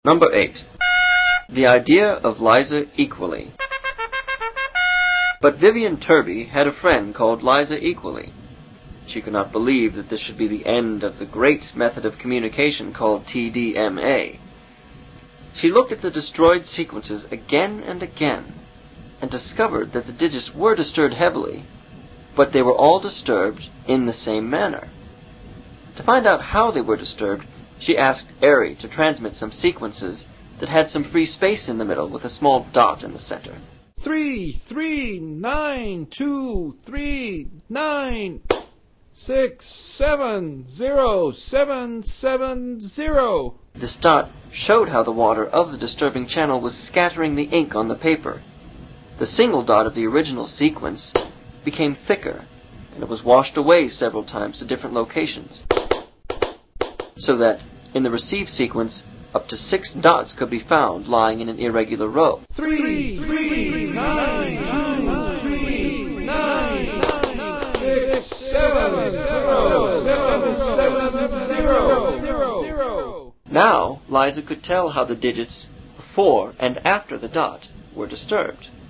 Number 8. The idea of Liza Equally. But Vivian Turby had a friend called Liza Equally. She could not believe that this should be the end of the great method of communication called TDMA. She looked at the destroyed sequences again and again, and discovered that the digits were disturbed heavily, but they were all disturbed in the same manner. To find out how they were disturbed, she asked Airy to transmit some sequences that had some free space in the middle with a small dot in the center. 3, 3, 9, 2, 3, 9, 6, 7, 0, 7, 7, 0. This dot showed how the water of the disturbing channel was scattering the ink on the paper. The single dot of the original sequence became thicker, and it was washed away several times to different locations, so that in the received sequence, up to 6 dots could be found lying in an irregular row. 3, 3, 9, 2, 3, 9, 6, 7, 0, 7, 7, 0. Now, Liza could tell how the digits before and after the dot were disturbed.